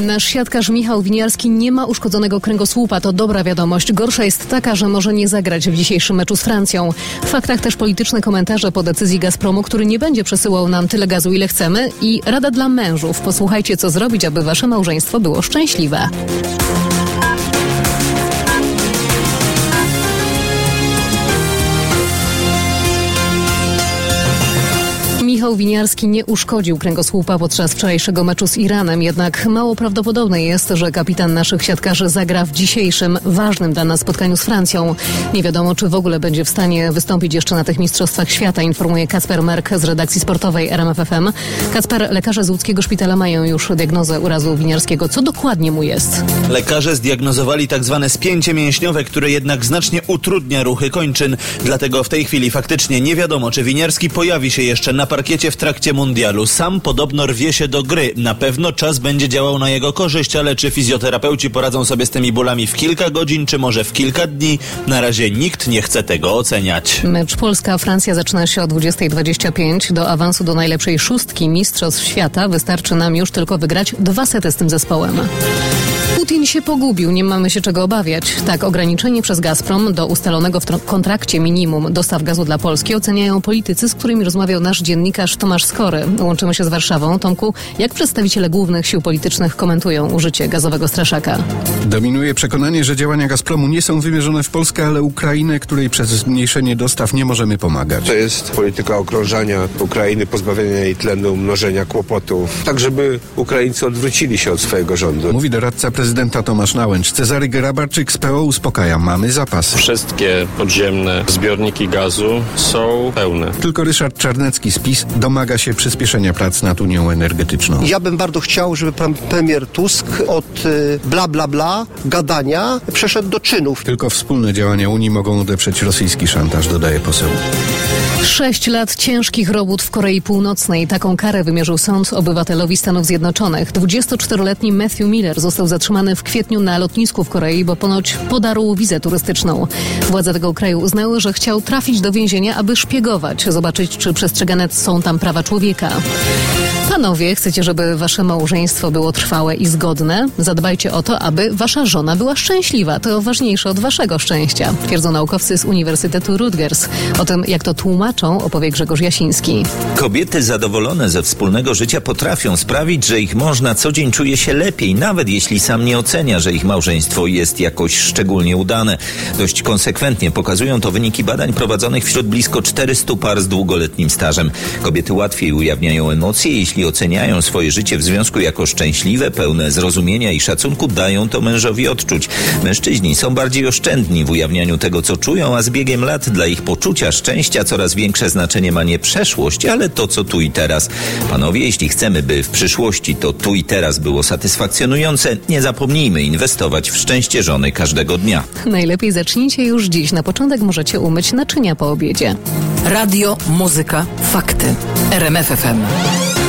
Nasz siatkarz Michał Winiarski nie ma uszkodzonego kręgosłupa. To dobra wiadomość. Gorsza jest taka, że może nie zagrać w dzisiejszym meczu z Francją. W faktach też polityczne komentarze po decyzji Gazpromu, który nie będzie przesyłał nam tyle gazu, ile chcemy. I rada dla mężów. Posłuchajcie, co zrobić, aby wasze małżeństwo było szczęśliwe. Michał Winiarski nie uszkodził kręgosłupa podczas wczorajszego meczu z Iranem, jednak mało prawdopodobne jest, że kapitan naszych siatkarzy zagra w dzisiejszym, ważnym dla nas spotkaniu z Francją. Nie wiadomo, czy w ogóle będzie w stanie wystąpić jeszcze na tych Mistrzostwach Świata, informuje Kacper Merk z redakcji sportowej RMF FM. Kacper, lekarze z łódzkiego szpitala mają już diagnozę urazu Winiarskiego. Co dokładnie mu jest? Lekarze zdiagnozowali tak zwane spięcie mięśniowe, które jednak znacznie utrudnia ruchy kończyn. Dlatego w tej chwili faktycznie nie wiadomo, czy Winiarski pojawi się jeszcze na parkiecie w trakcie mundialu. Sam podobno rwie się do gry. Na pewno czas będzie działał na jego korzyść, ale czy fizjoterapeuci poradzą sobie z tymi bólami w kilka godzin, czy może w kilka dni? Na razie nikt nie chce tego oceniać. Mecz Polska-Francja zaczyna się o 20:25. Do awansu do najlepszej szóstki Mistrzostw Świata wystarczy nam już tylko wygrać 2 sety z tym zespołem. Putin się pogubił, nie mamy się czego obawiać. Tak, ograniczenie przez Gazprom do ustalonego w kontrakcie minimum dostaw gazu dla Polski oceniają politycy, z którymi rozmawiał nasz dziennikarz Tomasz Skory. Łączymy się z Warszawą. Tomku, jak przedstawiciele głównych sił politycznych komentują użycie gazowego straszaka? Dominuje przekonanie, że działania Gazpromu nie są wymierzone w Polskę, ale Ukrainę, której przez zmniejszenie dostaw nie możemy pomagać. To jest polityka okrążania Ukrainy, pozbawienia jej tlenu, mnożenia kłopotów, tak żeby Ukraińcy odwrócili się od swojego rządu. Mówi doradca prezydenta Tomasz Nałęcz. Cezary Grabarczyk z PO uspokaja. Mamy zapas. Wszystkie podziemne zbiorniki gazu są pełne. Tylko Ryszard Czarnecki z PiS domaga się przyspieszenia prac nad Unią Energetyczną. Ja bym bardzo chciał, żeby pan premier Tusk od bla bla bla, gadania przeszedł do czynów. Tylko wspólne działania Unii mogą odeprzeć rosyjski szantaż, dodaje poseł. 6 lat ciężkich robót w Korei Północnej. Taką karę wymierzył sąd obywatelowi Stanów Zjednoczonych. 24-letni Matthew Miller został zatrzymany w kwietniu na lotnisku w Korei, bo ponoć podarł wizę turystyczną. Władze tego kraju uznały, że chciał trafić do więzienia, aby szpiegować, zobaczyć, czy przestrzegane są tam prawa człowieka. Panowie, chcecie, żeby wasze małżeństwo było trwałe i zgodne? Zadbajcie o to, aby wasza żona była szczęśliwa. To ważniejsze od waszego szczęścia, twierdzą naukowcy z Uniwersytetu Rutgers. O tym, jak to tłumaczą, opowie Grzegorz Jasiński. Kobiety zadowolone ze wspólnego życia potrafią sprawić, że ich mąż na co dzień czuje się lepiej, nawet jeśli sam nie ocenia, że ich małżeństwo jest jakoś szczególnie udane. Dość konsekwentnie pokazują to wyniki badań prowadzonych wśród blisko 400 par z długoletnim stażem. Kobiety łatwiej ujawniają emocje, jeśli oceniają swoje życie w związku jako szczęśliwe, pełne zrozumienia i szacunku, dają to mężowi odczuć. Mężczyźni są bardziej oszczędni w ujawnianiu tego, co czują, a z biegiem lat dla ich poczucia szczęścia coraz większe znaczenie ma nie przeszłość, ale to, co tu i teraz. Panowie, jeśli chcemy, by w przyszłości to tu i teraz było satysfakcjonujące, nie zapomnijmy inwestować w szczęście żony każdego dnia. Najlepiej zacznijcie już dziś. Na początek możecie umyć naczynia po obiedzie. Radio, muzyka, fakty. RMF FM.